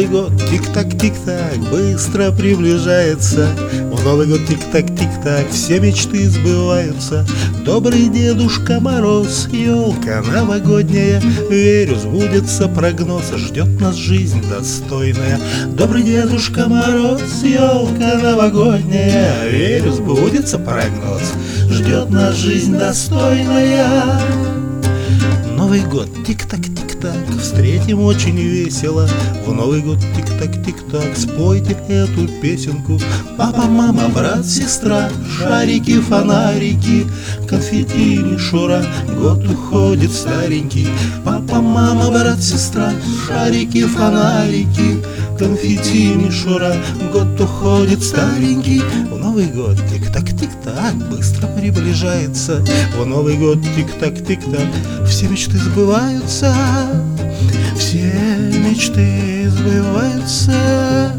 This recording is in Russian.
Новый год тик-так, тик-так быстро приближается. В Новый год тик-так, тик-так все мечты сбываются. Добрый Дедушка Мороз, елка новогодняя, верю, сбудется прогноз, ждет нас жизнь достойная. Добрый Дедушка Мороз, елка новогодняя, верю, сбудется прогноз, ждет нас жизнь достойная. Новый год тик-так, тик-так встретим очень весело. В Новый год тик-так, тик-так спойте эту песенку. Папа, мама, брат, сестра, шарики, фонарики, конфетти, мишура, год уходит старенький. Папа, мама, брат, сестра, шарики, фонарики, конфетти, мишура, год уходит старенький. В Новый год тик-так, тик-так быстро приближается. В Новый год тик-так, тик-так все мечты сбываются. Все мечты сбываются.